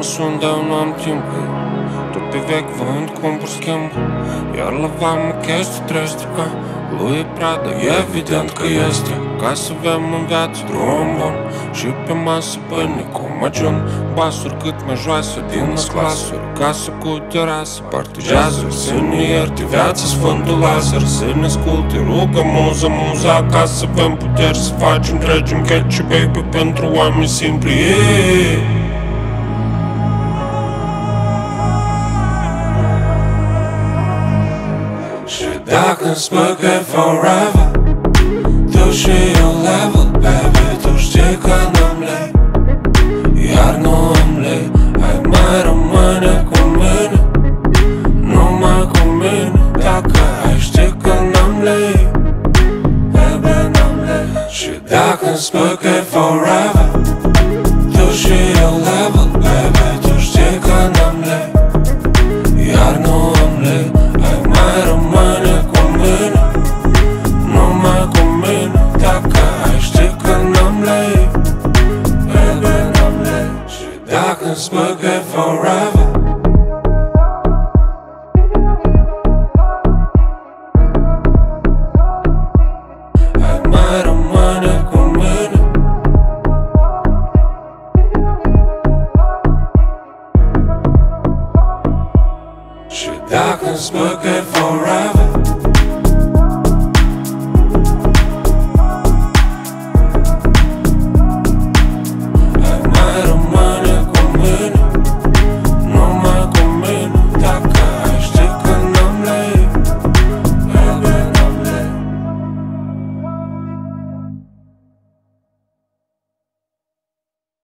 mă sun, dar eu nu am timp. Tot pe vechi vând, cumpăr, schimb. Iar la vamă chestii trește. Lui e Prada, e evident că este. Ca să avem în viață drum bun. Și pe masă pâine cu magiun. Basuri cât mai joase din clasuri. Casă cu terasă, partigează. Să ne ierte viața Sfântul Lazar. Să ne asculte, rugă muza, muza. Ca să avem puteri să facem tregi în catch, baby, pentru oameni simpli. Și dacă-mi spui că e forever, tu și eu level, baby, tu știi că n-am lei. Iar nu am lei, ai mai rămâne cu mine, numai cu mine. Dacă ai ști că n-am lei, baby, n-am lei. Și dacă-mi spui că e forever, tu și eu level, baby, tu știi că n-am lei. Iar nu am lei, ai mai rămâne cu mine, numai cu mine. Dacă ai ști că n-am lei, baby, n-am lei. Și dacă-mi spui că e forever,